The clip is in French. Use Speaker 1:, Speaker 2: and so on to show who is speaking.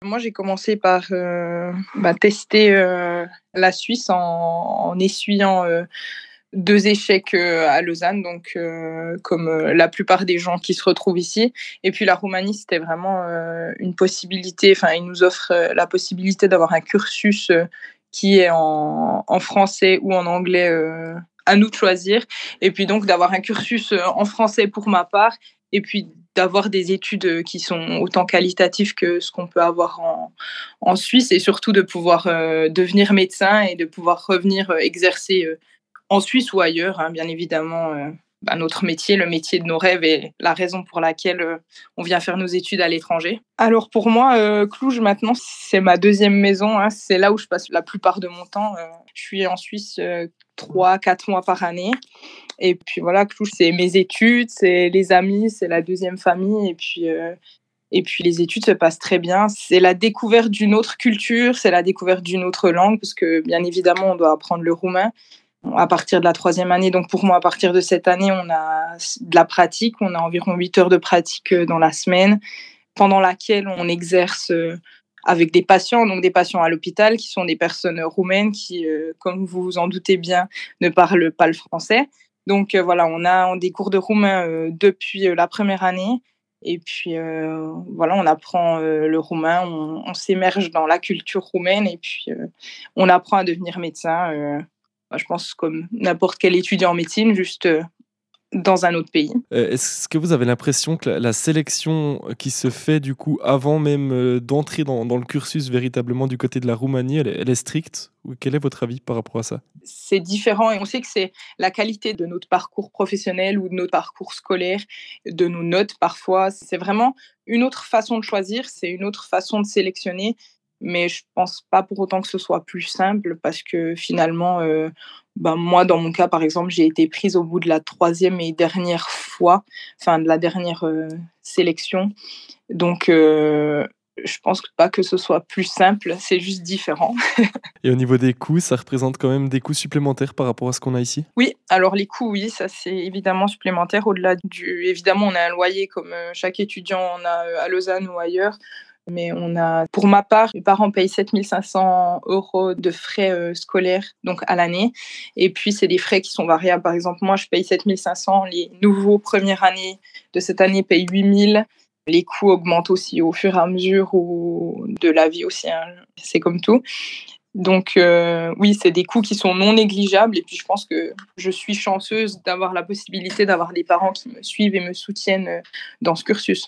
Speaker 1: Moi, j'ai commencé par tester la Suisse en essuyant 2 échecs à Lausanne, donc comme la plupart des gens qui se retrouvent ici. Et puis la Roumanie, c'était vraiment une possibilité. Enfin, ils nous offrent la possibilité d'avoir un cursus qui est en français ou en anglais. À nous de choisir. Et puis donc d'avoir un cursus en français pour ma part. Et puis d'avoir des études qui sont autant qualitatives que ce qu'on peut avoir en Suisse, et surtout de pouvoir devenir médecin et de pouvoir revenir exercer en Suisse ou ailleurs, hein, bien évidemment. Notre métier, le métier de nos rêves, et la raison pour laquelle on vient faire nos études à l'étranger. Alors pour moi, Cluj maintenant, c'est ma deuxième maison, hein, c'est là où je passe la plupart de mon temps. Je suis en Suisse 3-4 mois par année. Et puis voilà, Cluj, c'est mes études, c'est les amis, c'est la deuxième famille. Et puis les études se passent très bien. C'est la découverte d'une autre culture, c'est la découverte d'une autre langue, parce que bien évidemment, on doit apprendre le roumain à partir de la troisième année. Donc pour moi, à partir de cette année, on a de la pratique. On a environ 8 heures de pratique dans la semaine, pendant laquelle on exerce avec des patients, donc des patients à l'hôpital, qui sont des personnes roumaines qui, comme vous vous en doutez bien, ne parlent pas le français. Donc voilà, on a des cours de roumain depuis la première année. Et puis voilà, on apprend le roumain, on s'émerge dans la culture roumaine, et puis on apprend à devenir médecin. Je pense comme n'importe quel étudiant en médecine, juste dans un autre pays.
Speaker 2: Est-ce que vous avez l'impression que la sélection qui se fait du coup avant même, d'entrer dans le cursus véritablement du côté de la Roumanie, elle est stricte? Ou quel est votre avis par rapport à ça?
Speaker 1: C'est différent, et on sait que c'est la qualité de notre parcours professionnel ou de notre parcours scolaire, de nos notes parfois. C'est vraiment une autre façon de choisir, c'est une autre façon de sélectionner, mais je pense pas pour autant que ce soit plus simple, parce que finalement, moi, dans mon cas, par exemple, j'ai été prise au bout de la troisième et dernière fois, enfin de la dernière sélection. Donc, je pense pas que ce soit plus simple, c'est juste différent.
Speaker 2: Et au niveau des coûts, ça représente quand même des coûts supplémentaires par rapport à ce qu'on a ici?
Speaker 1: Oui, alors les coûts, oui, ça c'est évidemment supplémentaire, au-delà du évidemment, on a un loyer comme chaque étudiant en a à Lausanne ou ailleurs, mais on a, pour ma part, mes parents payent 7 500 € de frais scolaires, donc à l'année. Et puis c'est des frais qui sont variables. Par exemple, moi je paye 7 500, les nouveaux premières années de cette année payent 8 000. Les coûts augmentent aussi au fur et à mesure de la vie aussi, hein. C'est comme tout. Donc oui, c'est des coûts qui sont non négligeables, et puis je pense que je suis chanceuse d'avoir la possibilité d'avoir des parents qui me suivent et me soutiennent dans ce cursus.